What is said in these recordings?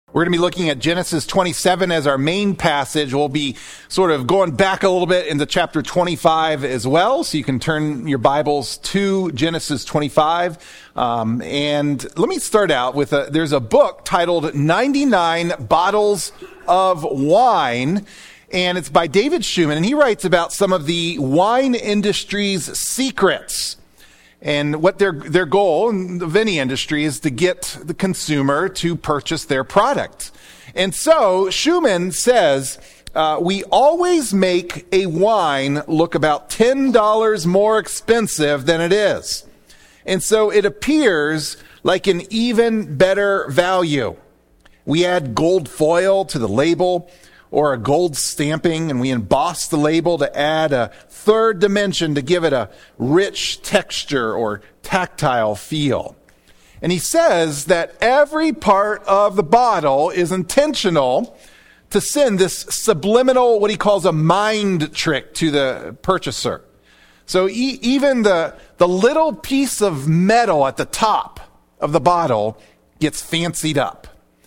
We're going to be looking at Genesis 27 as our main passage. We'll be sort of going back a little bit into chapter 25 as well. So you can turn your Bibles to Genesis 25. And let me start out with there's a book titled 99 Bottles of Wine. And it's by David Schumann. And he writes about some of the wine industry's secrets. And what their goal in any industry is to get the consumer to purchase their product. And so Schumann says, we always make a wine look about $10 more expensive than it is. And so it appears like an even better value. We add gold foil to the label or a gold stamping, and we emboss the label to add a third dimension to give it a rich texture or tactile feel. And he says that every part of the bottle is intentional to send this subliminal, what he calls a mind trick to the purchaser. So even the little piece of metal at the top of the bottle gets fancied up.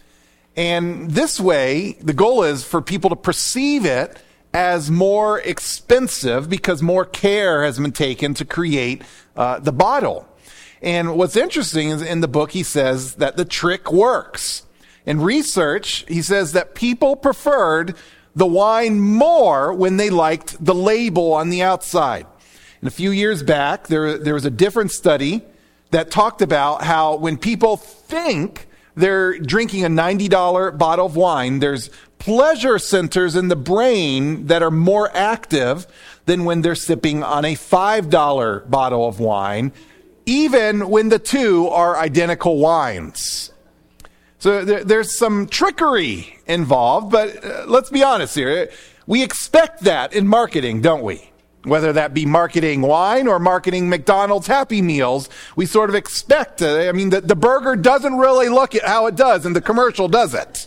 And this way, the goal is for people to perceive it as more expensive because more care has been taken to create the bottle. And what's interesting is in the book, he says that the trick works. In research, he says that people preferred the wine more when they liked the label on the outside. And a few years back, there was a different study that talked about how when people think they're drinking a $90 bottle of wine, there's pleasure centers in the brain that are more active than when they're sipping on a $5 bottle of wine, even when the two are identical wines. So there's some trickery involved, but let's be honest here. We expect that in marketing, don't we? Whether that be marketing wine or marketing McDonald's Happy Meals, we sort of expect, the burger doesn't really look at how it does in the commercial, does it?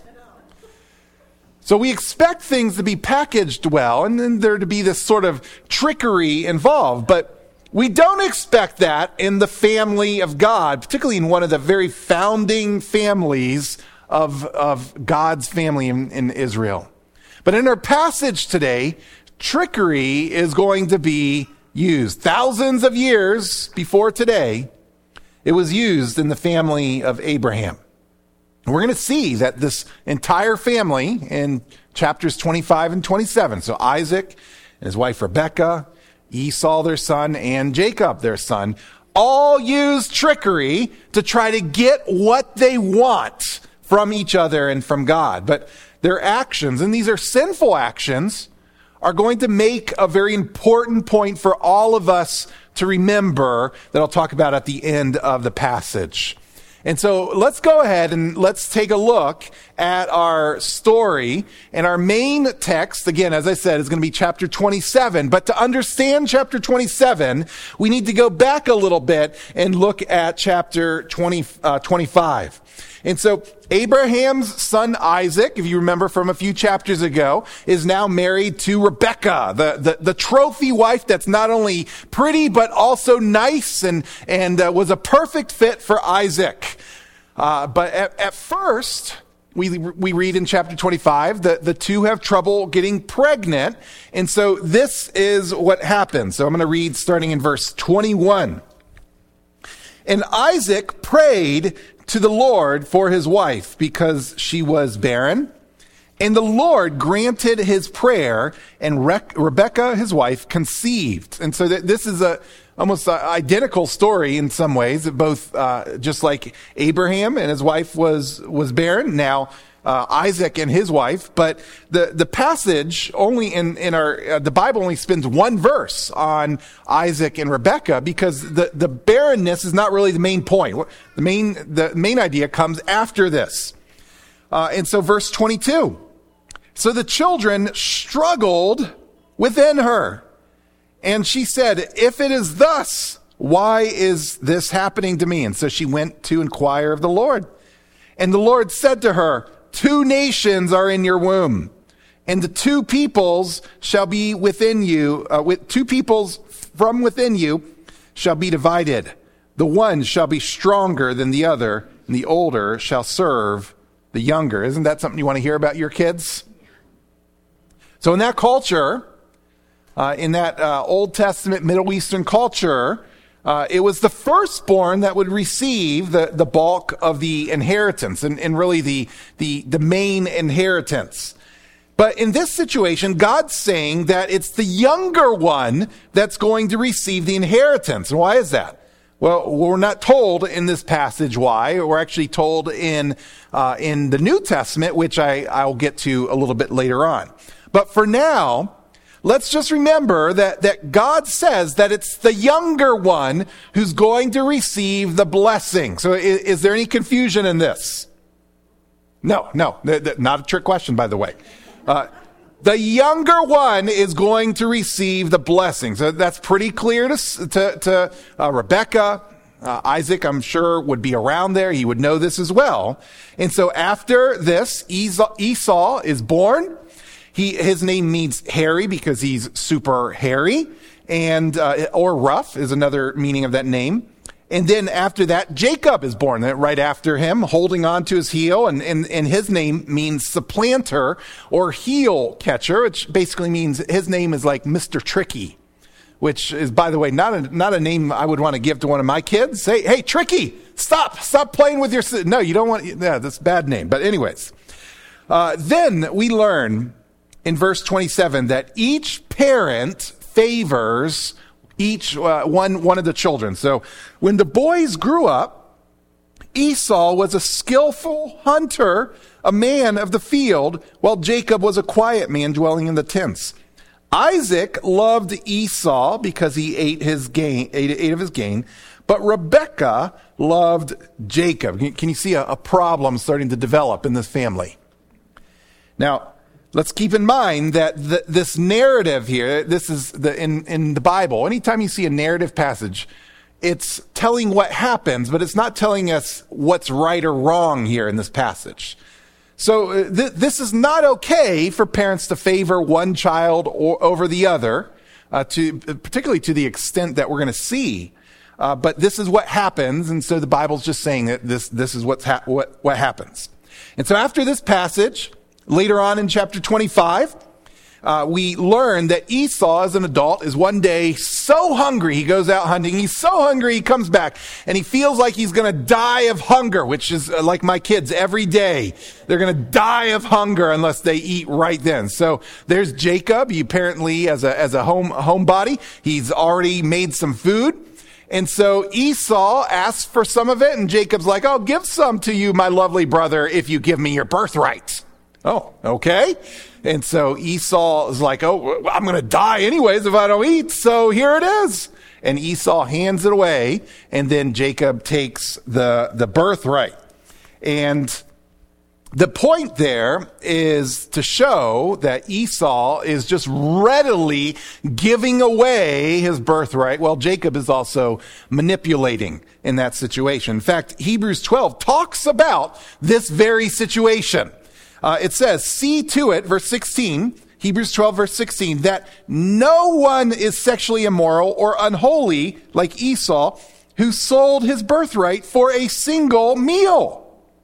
So we expect things to be packaged well and then there to be this sort of trickery involved. But we don't expect that in the family of God, particularly in one of the very founding families of God's family in Israel. But in our passage today, trickery is going to be used. Thousands of years before today, it was used in the family of Abraham. And we're going to see that this entire family in chapters 25 and 27, so Isaac and his wife Rebekah, Esau their son, and Jacob their son, all use trickery to try to get what they want from each other and from God. But their actions, and these are sinful actions, are going to make a very important point for all of us to remember that I'll talk about at the end of the passage. And so let's go ahead and let's take a look at our story. And our main text, again, as I said, is going to be chapter 27. But to understand chapter 27, we need to go back a little bit and look at chapter 25. And so Abraham's son Isaac, if you remember from a few chapters ago, is now married to Rebekah, the trophy wife that's not only pretty but also nice and was a perfect fit for Isaac. But at first, we read in chapter 25 that the two have trouble getting pregnant. And so this is what happens. So I'm going to read starting in verse 21. And Isaac prayed to the Lord for his wife because she was barren. And the Lord granted his prayer, and Rebekah, his wife, conceived. And so this is almost an identical story in some ways, both just like Abraham and his wife was barren. Now Isaac and his wife, but the passage only in our the Bible only spends one verse on Isaac and Rebekah because the barrenness is not really the main point. The main idea comes after this, and so verse 22. So the children struggled within her, and she said, "If it is thus, why is this happening to me?" And so she went to inquire of the Lord, and the Lord said to her, "Two nations are in your womb, and the two peoples shall be within you, with two peoples from within you shall be divided. The one shall be stronger than the other, and the older shall serve the younger. Isn't that something you want to hear about your kids? So in that culture, in that Old Testament Middle Eastern culture, it was the firstborn that would receive the bulk of the inheritance and really the main inheritance. But in this situation, God's saying that it's the younger one that's going to receive the inheritance. And why is that? Well, we're not told in this passage why. We're actually told in the New Testament, which I'll get to a little bit later on. But for now, let's just remember that God says that it's the younger one who's going to receive the blessing. So is there any confusion in this? No, not a trick question, by the way. The younger one is going to receive the blessing. So that's pretty clear to Rebekah. Isaac, I'm sure, would be around there. He would know this as well. And so after this, Esau is born. His name means hairy because he's super hairy, and or rough is another meaning of that name. And then after that, Jacob is born right after him, holding on to his heel, and his name means supplanter or heel catcher, which basically means his name is like Mr. Tricky, which is, by the way, not a name I would want to give to one of my kids. Say, hey, Tricky, stop playing with your, no, you don't want, yeah, that's a bad name. But anyways, then we learn in verse 27 that each parent favors each one of the children. So when the boys grew up, Esau was a skillful hunter, a man of the field, while Jacob was a quiet man dwelling in the tents. Isaac loved Esau because he ate of his gain, but Rebekah loved Jacob. Can you see a problem starting to develop in this family? Now, let's keep in mind that this narrative here, this is in the Bible. Anytime you see a narrative passage, it's telling what happens, but it's not telling us what's right or wrong here in this passage. So this is not okay for parents to favor one child over the other, particularly to the extent that we're going to see. But this is what happens, and so the Bible's just saying that this is what happens. And so after this passage, later on in chapter 25, we learn that Esau, as an adult, is one day so hungry. He goes out hunting. He's so hungry, he comes back, and he feels like he's going to die of hunger, which is like my kids every day. They're going to die of hunger unless they eat right then. So there's Jacob. He apparently, as a homebody, he's already made some food. And so Esau asks for some of it, and Jacob's like, I'll give some to you, my lovely brother, if you give me your birthright. Oh, okay. And so Esau is like, oh, I'm going to die anyways if I don't eat. So here it is. And Esau hands it away. And then Jacob takes the birthright. And the point there is to show that Esau is just readily giving away his birthright, while Jacob is also manipulating in that situation. In fact, Hebrews 12 talks about this very situation. It says, see to it, verse 16, Hebrews 12, verse 16, that no one is sexually immoral or unholy like Esau, who sold his birthright for a single meal.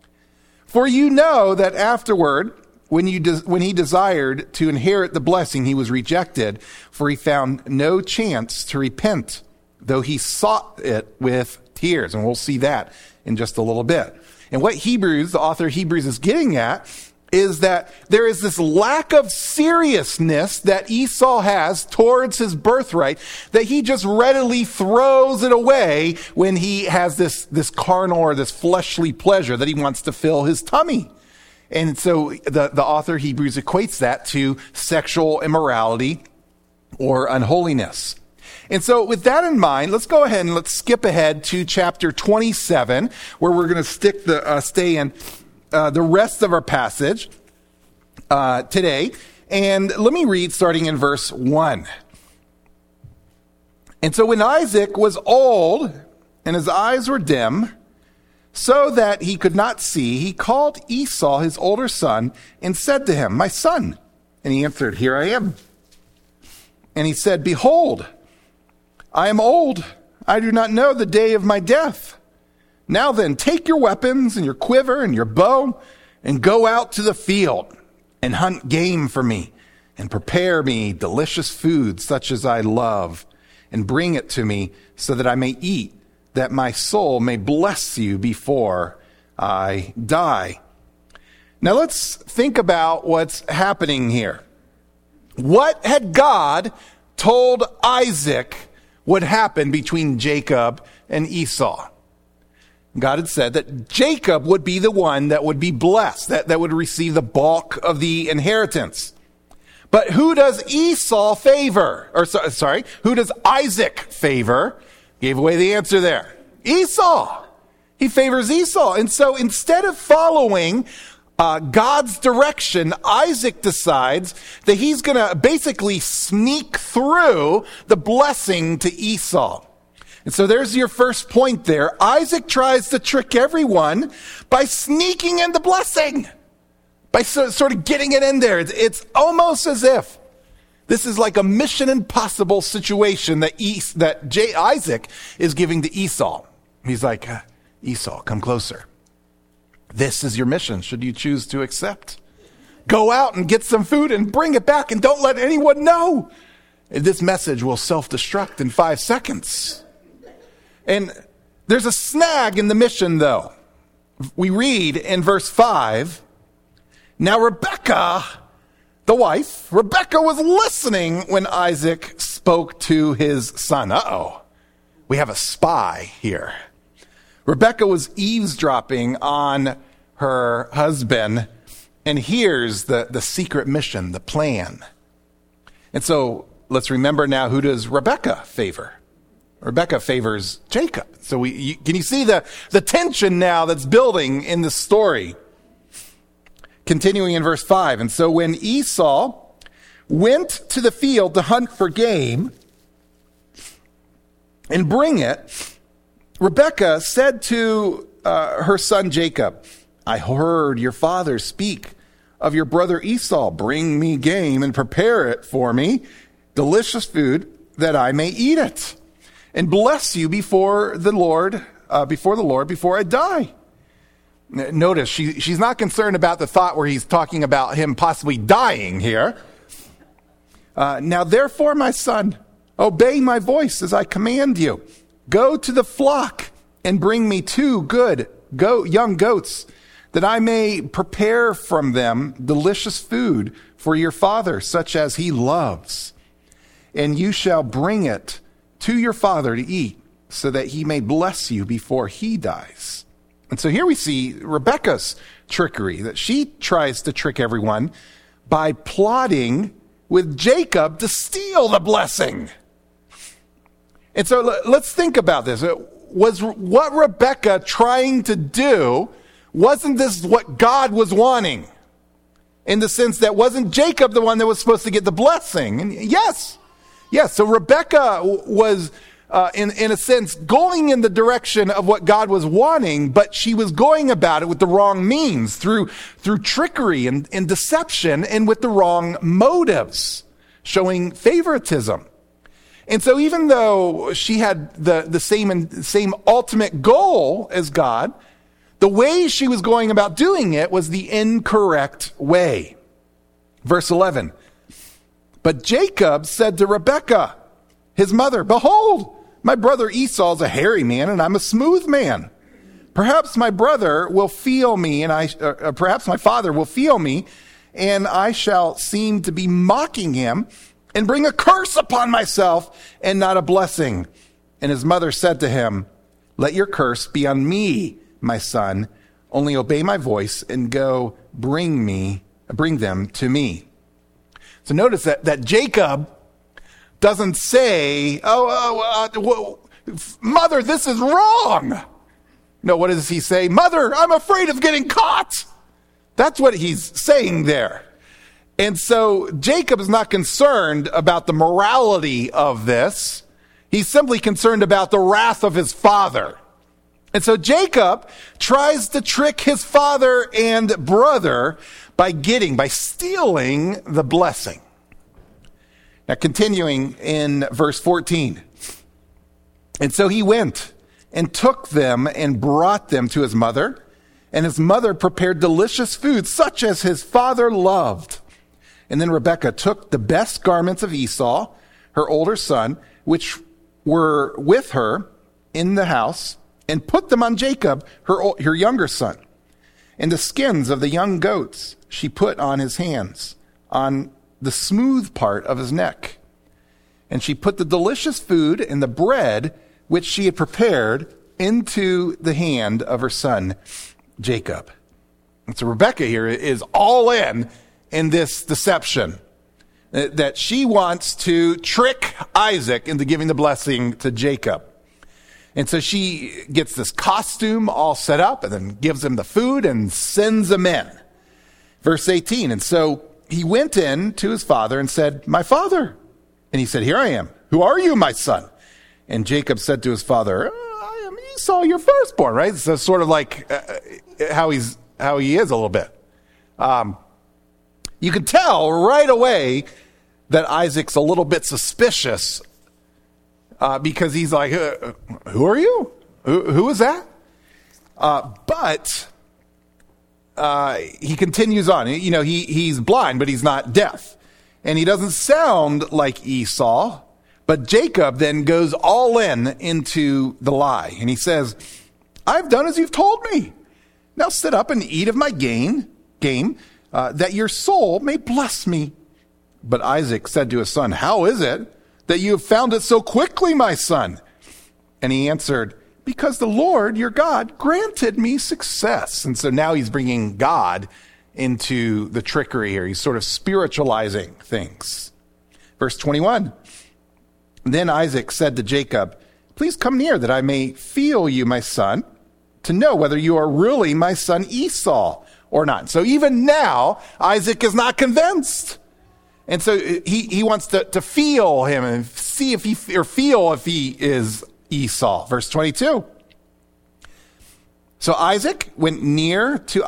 For you know that afterward, when he desired to inherit the blessing, he was rejected, for he found no chance to repent, though he sought it with tears. And we'll see that in just a little bit. And what the author of Hebrews is getting at is that there is this lack of seriousness that Esau has towards his birthright, that he just readily throws it away when he has this carnal or this fleshly pleasure that he wants to fill his tummy. And so the author of Hebrews equates that to sexual immorality or unholiness. And so with that in mind, let's go ahead and let's skip ahead to chapter 27, where we're going to stay in the rest of our passage today. And let me read starting in verse 1. And so when Isaac was old and his eyes were dim, so that he could not see, he called Esau, his older son, and said to him, my son. And he answered, here I am. And he said, behold, I am old. I do not know the day of my death. Now then, take your weapons and your quiver and your bow. and go out to the field and hunt game for me and prepare me delicious food such as I love and bring it to me so that I may eat, that my soul may bless you before I die. Now let's think about what's happening here. What had God told Isaac would happen between Jacob and Esau? God had said that Jacob would be the one that would be blessed, that would receive the bulk of the inheritance. But who does Esau favor? Who does Isaac favor? Gave away the answer there. Esau. He favors Esau. And so instead of following God's direction, Isaac decides that he's going to basically sneak through the blessing to Esau. And so there's your first point there. Isaac tries to trick everyone by sneaking in the blessing, by sort of getting it in there. It's almost as if this is like a Mission Impossible situation that Isaac is giving to Esau. He's like, Esau, come closer. This is your mission, should you choose to accept. Go out and get some food and bring it back and don't let anyone know. This message will self-destruct in 5 seconds. And there's a snag in the mission, though. We read in verse 5, now Rebekah, the wife, Rebekah was listening when Isaac spoke to his son. We have a spy here. Rebekah was eavesdropping on her husband and hears the secret mission, the plan. And so let's remember now, who does Rebekah favor? Rebekah favors Jacob. So can you see the tension now that's building in the story? Continuing in verse 5. And so when Esau went to the field to hunt for game and bring it, Rebekah said to her son Jacob, I heard your father speak of your brother Esau. Bring me game and prepare it for me, delicious food, that I may eat it and bless you before the Lord, before I die. Notice she's not concerned about the thought where he's talking about him possibly dying here. Now therefore, my son, obey my voice as I command you. Go to the flock and bring me 2 good young goats, that I may prepare from them delicious food for your father, such as he loves. And you shall bring it to your father to eat, so that he may bless you before he dies. And so here we see Rebekah's trickery, that she tries to trick everyone by plotting with Jacob to steal the blessing. And so let's think about this. Was what Rebekah trying to do, wasn't this what God was wanting? In the sense that wasn't Jacob the one that was supposed to get the blessing? And yes. So Rebekah was, in a sense, going in the direction of what God was wanting, but she was going about it with the wrong means, through trickery and deception, and with the wrong motives, showing favoritism. And so even though she had the same ultimate goal as God, the way she was going about doing it was the incorrect way. Verse 11. But Jacob said to Rebekah, his mother, behold, my brother Esau is a hairy man and I'm a smooth man. Perhaps my brother will feel me perhaps my father will feel me, and I shall seem to be mocking him and bring a curse upon myself and not a blessing. And his mother said to him, let your curse be on me, my son. Only obey my voice and go bring them to me. So notice that Jacob doesn't say, mother, this is wrong. No, what does he say? Mother, I'm afraid of getting caught. That's what he's saying there. And so Jacob is not concerned about the morality of this. He's simply concerned about the wrath of his father. And so Jacob tries to trick his father and brother by stealing the blessing. Now continuing in verse 14. And so he went and took them and brought them to his mother. and his mother prepared delicious food, such as his father loved. And then Rebekah took the best garments of Esau, her older son, which were with her in the house, and put them on Jacob, her younger son. And the skins of the young goats she put on his hands, on the smooth part of his neck. And she put the delicious food and the bread which she had prepared into the hand of her son Jacob. And so Rebekah here is all in this deception, that she wants to trick Isaac into giving the blessing to Jacob. And so she gets this costume all set up and then gives him the food and sends him in. Verse 18, and so he went in to his father and said, "My father." And he said, "Here I am. Who are you, my son?" And Jacob said to his father, "I am Esau, your firstborn," right? So sort of like how he is a little bit. You can tell right away that Isaac's a little bit suspicious because he's like, "Who are you? Who is that?" But he continues on. You know, he's blind, but he's not deaf. And he doesn't sound like Esau. But Jacob then goes all into the lie. And he says, "I've done as you've told me. Now sit up and eat of my game, that your soul may bless me." But Isaac said to his son, "How is it that you have found it so quickly, my son?" And he answered, "Because the Lord, your God, granted me success." And so now he's bringing God into the trickery here. He's sort of spiritualizing things. Verse 21. Then Isaac said to Jacob, "Please come near that I may feel you, my son, to know whether you are really my son Esau or not." So even now, Isaac is not convinced. And so he wants to feel him and see if feel if he is Esau. Verse 22. So Jacob went near to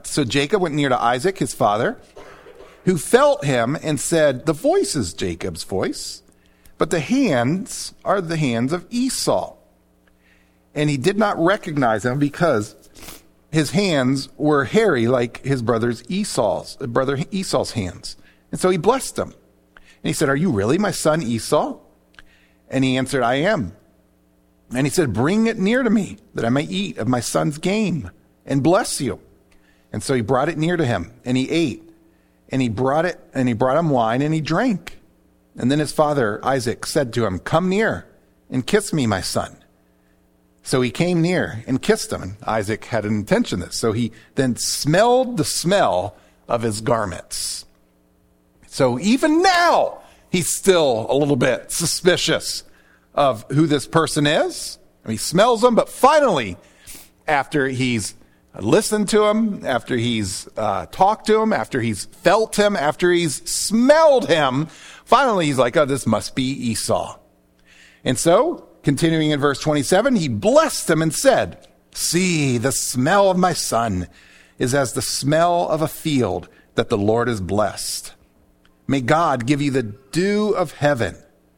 Isaac, his father, who felt him and said, "The voice is Jacob's voice, but the hands are the hands of Esau." And he did not recognize him because his hands were hairy like his brother Esau's hands. And so he blessed him. And he said, "Are you really my son Esau?" And he answered, "I am." And he said, "Bring it near to me, that I may eat of my son's game and bless you." And so he brought it near to him, and he ate. And he brought him wine, and he drank. And then his father Isaac said to him, "Come near and kiss me, my son." So he came near and kissed him. And Isaac had an intention of this. So he then smelled the smell of his garments. So even now, he's still a little bit suspicious of who this person is. He smells them, but finally, after he's listened to him, after he's talked to him, after he's felt him, after he's smelled him, finally he's like, "Oh, this must be Esau." And so, continuing in verse 27, he blessed him and said, "See, the smell of my son is as the smell of a field that the Lord has blessed. May God give you the dew of heaven,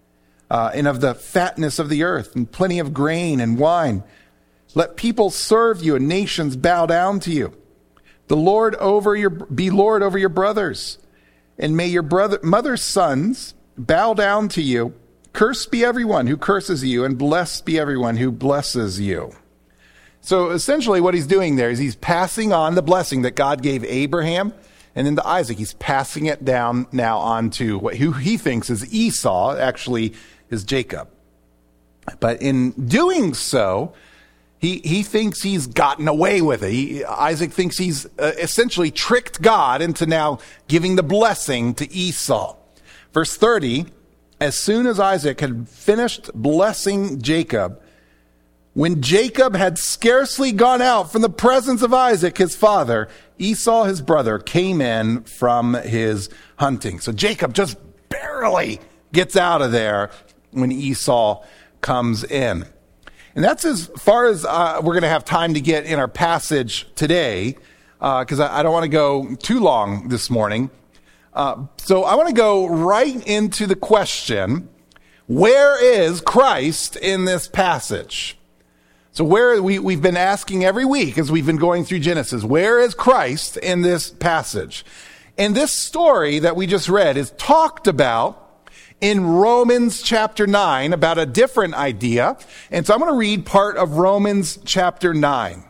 and of the fatness of the earth, and plenty of grain and wine. Let people serve you and nations bow down to you. Be Lord over your brothers, and may your mother's sons bow down to you. Cursed be everyone who curses you, and blessed be everyone who blesses you." So essentially what he's doing there is he's passing on the blessing that God gave Abraham and then to Isaac. He's passing it down now on to who he thinks is Esau, actually is Jacob. But in doing so, he thinks he's gotten away with it. Isaac thinks he's essentially tricked God into now giving the blessing to Esau. Verse 30, as soon as Isaac had finished blessing Jacob, when Jacob had scarcely gone out from the presence of Isaac, his father, Esau, his brother, came in from his hunting. So Jacob just barely gets out of there when Esau comes in. And that's as far as we're going to have time to get in our passage today, because I don't want to go too long this morning. So I want to go right into the question, where is Christ in this passage? So we've been asking every week as we've been going through Genesis, where is Christ in this passage? And this story that we just read is talked about in Romans chapter 9 about a different idea. And so I'm going to read part of Romans chapter 9.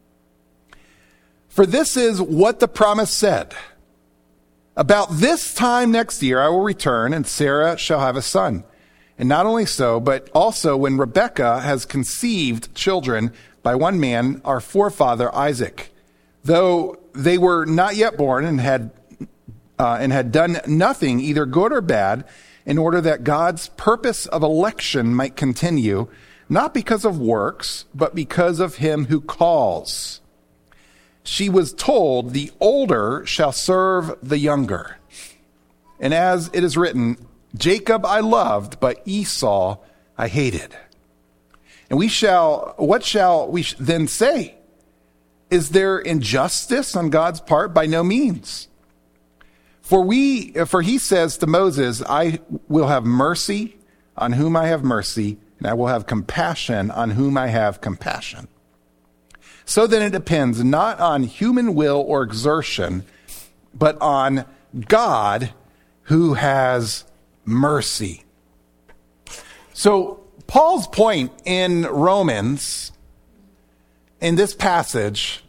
For this is what the promise said. About this time next year I will return, and Sarah shall have a son. And not only so, but also when Rebekah has conceived children by one man, our forefather Isaac, though they were not yet born and had done nothing, either good or bad, in order that God's purpose of election might continue, not because of works, but because of him who calls. She was told, the older shall serve the younger. And as it is written, Jacob I loved, but Esau I hated. And what shall we then say? Is there injustice on God's part? By no means. For he says to Moses, I will have mercy on whom I have mercy, and I will have compassion on whom I have compassion. So then it depends not on human will or exertion, but on God who has mercy. So Paul's point in Romans, in this passage,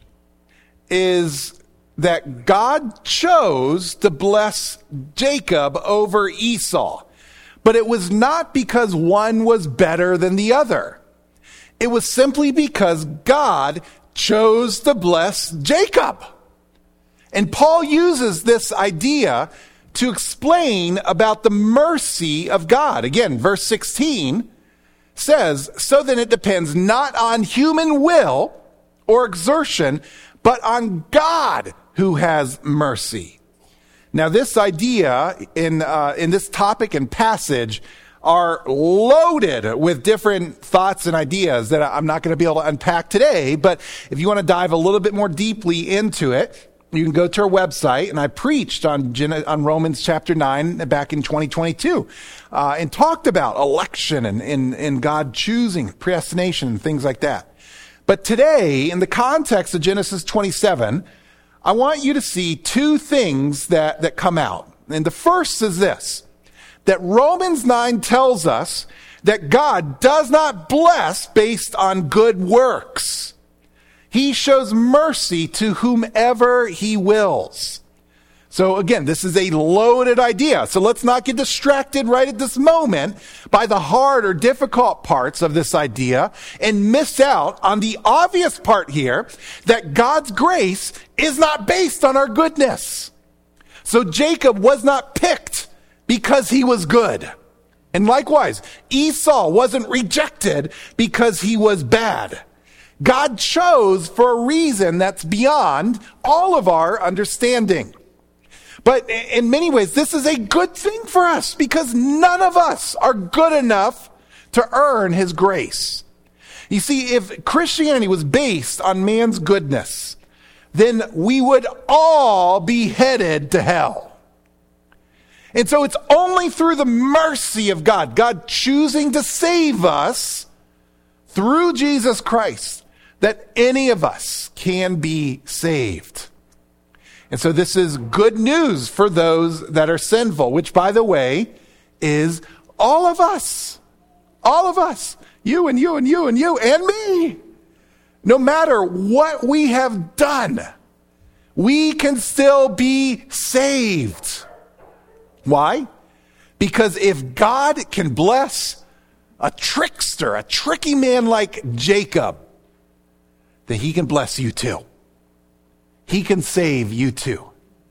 is that God chose to bless Jacob over Esau. But it was not because one was better than the other. It was simply because God chose to bless Jacob. And Paul uses this idea to explain about the mercy of God. Again, verse 16 says, so then it depends not on human will or exertion, but on God who has mercy. Now, this idea in this topic and passage are loaded with different thoughts and ideas that I'm not going to be able to unpack today. But if you want to dive a little bit more deeply into it, you can go to our website. And I preached on Romans chapter 9 back in 2022 and talked about election and God choosing, predestination, and things like that. But today, in the context of Genesis 27, I want you to see two things that come out. And the first is this, that Romans 9 tells us that God does not bless based on good works. He shows mercy to whomever he wills. So again, this is a loaded idea. So let's not get distracted right at this moment by the hard or difficult parts of this idea and miss out on the obvious part here, that God's grace is not based on our goodness. So Jacob was not picked because he was good. And likewise, Esau wasn't rejected because he was bad. God chose for a reason that's beyond all of our understanding. But in many ways, this is a good thing for us because none of us are good enough to earn his grace. You see, if Christianity was based on man's goodness, then we would all be headed to hell. And so it's only through the mercy of God, God choosing to save us through Jesus Christ, that any of us can be saved. And so this is good news for those that are sinful, which, by the way, is all of us. All of us. You and you and you and you and me. No matter what we have done, we can still be saved. Why? Because if God can bless a trickster, a tricky man like Jacob, then he can bless you too. He can save you too.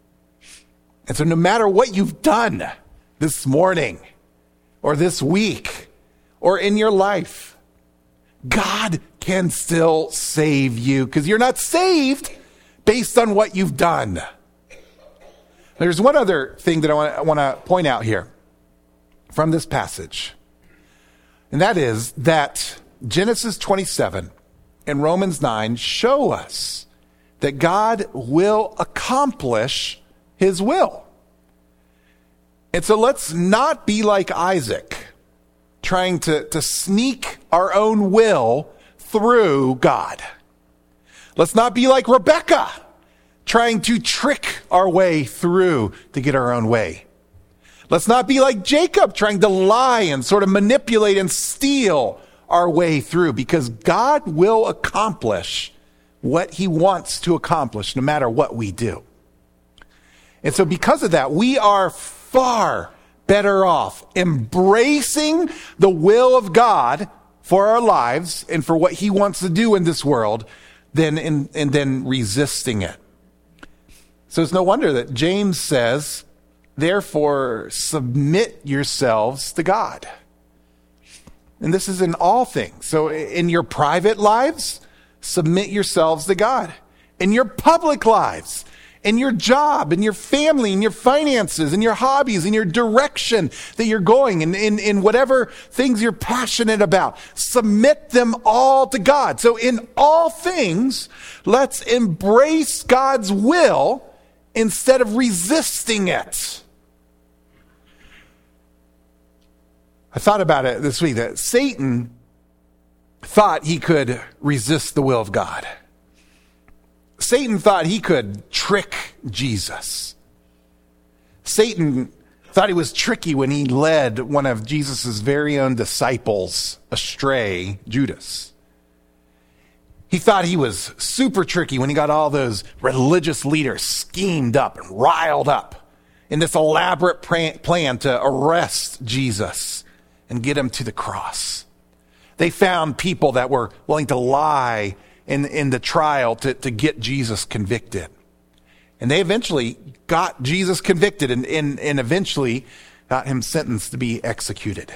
And so no matter what you've done this morning or this week or in your life, God can still save you because you're not saved based on what you've done. There's one other thing that I want to point out here from this passage. And that is that Genesis 27 and Romans 9 show us that God will accomplish his will. And so let's not be like Isaac, trying to sneak our own will through God. Let's not be like Rebekah, trying to trick our way through to get our own way. Let's not be like Jacob, trying to lie and sort of manipulate and steal our way through, because God will accomplish what he wants to accomplish no matter what we do. And so because of that, we are far better off embracing the will of God for our lives and for what he wants to do in this world than resisting it. So it's no wonder that James says, therefore, submit yourselves to God. And this is in all things. So in your private lives, submit yourselves to God. In your public lives, in your job, in your family, in your finances, in your hobbies, in your direction that you're going, in whatever things you're passionate about, submit them all to God. So in all things, let's embrace God's will instead of resisting it. I thought about it this week that Satan thought he could resist the will of God. Satan thought he could trick Jesus. Satan thought he was tricky when he led one of Jesus' very own disciples astray, Judas. He thought he was super tricky when he got all those religious leaders schemed up and riled up in this elaborate plan to arrest Jesus and get him to the cross. They found people that were willing to lie in the trial to get Jesus convicted. And they eventually got Jesus convicted and eventually got him sentenced to be executed.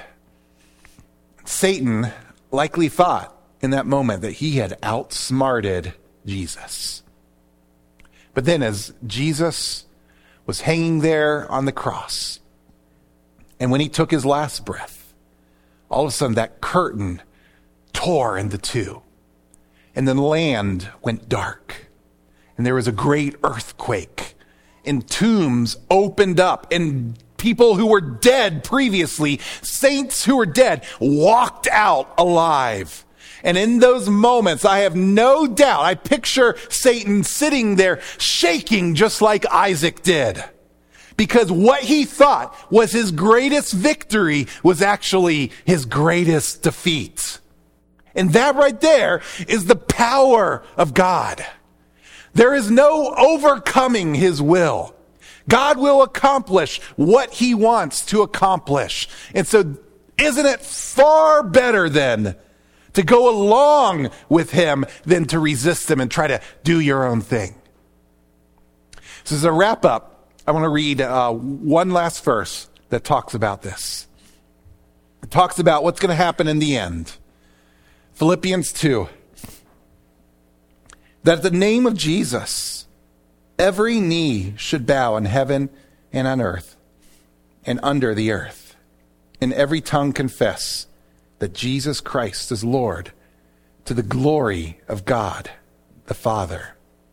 Satan likely thought in that moment that he had outsmarted Jesus. But then as Jesus was hanging there on the cross, and when he took his last breath, all of a sudden that curtain tore into two. And the land went dark. And there was a great earthquake. And tombs opened up. And people who were dead previously, saints who were dead, walked out alive. And in those moments, I have no doubt, I picture Satan sitting there shaking just like Isaac did. Because what he thought was his greatest victory was actually his greatest defeat. And that right there is the power of God. There is no overcoming his will. God will accomplish what he wants to accomplish. And so isn't it far better then to go along with him than to resist him and try to do your own thing? So as a wrap up, I want to read one last verse that talks about this. It talks about what's going to happen in the end. Philippians 2. That at the name of Jesus, every knee should bow in heaven and on earth and under the earth, and every tongue confess that Jesus Christ is Lord, to the glory of God the Father.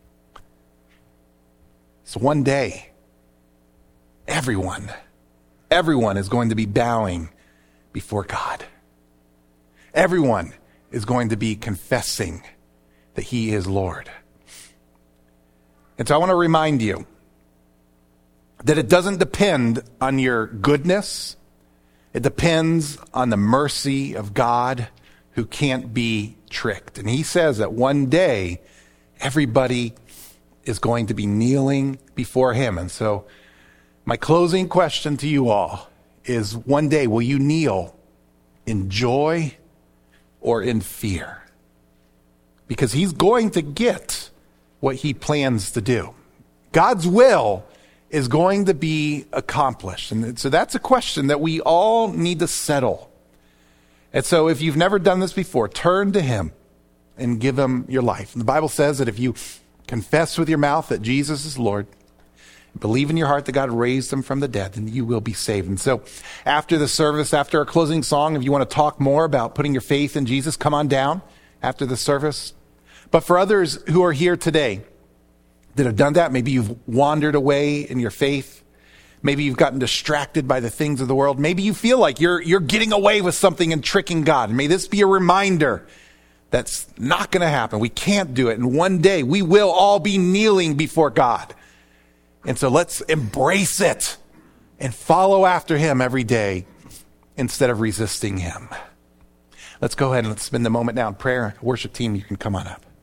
So one day, everyone is going to be bowing before God. Everyone is going to be confessing that he is Lord. And so I want to remind you that it doesn't depend on your goodness. It depends on the mercy of God who can't be tricked. And he says that one day everybody is going to be kneeling before him. And so my closing question to you all is, one day will you kneel in joy or in fear? Because he's going to get what he plans to do. God's will is going to be accomplished. And so that's a question that we all need to settle. And so if you've never done this before, turn to him and give him your life. And the Bible says that if you confess with your mouth that Jesus is Lord, believe in your heart that God raised him from the dead, then you will be saved. And so after the service, after our closing song, if you want to talk more about putting your faith in Jesus, come on down after the service. But for others who are here today that have done that, maybe you've wandered away in your faith. Maybe you've gotten distracted by the things of the world. Maybe you feel like you're getting away with something and tricking God. May this be a reminder That's not going to happen. We can't do it. And one day we will all be kneeling before God. And so let's embrace it and follow after him every day instead of resisting him. Let's go ahead and let's spend the moment now in prayer. Worship team, you can come on up.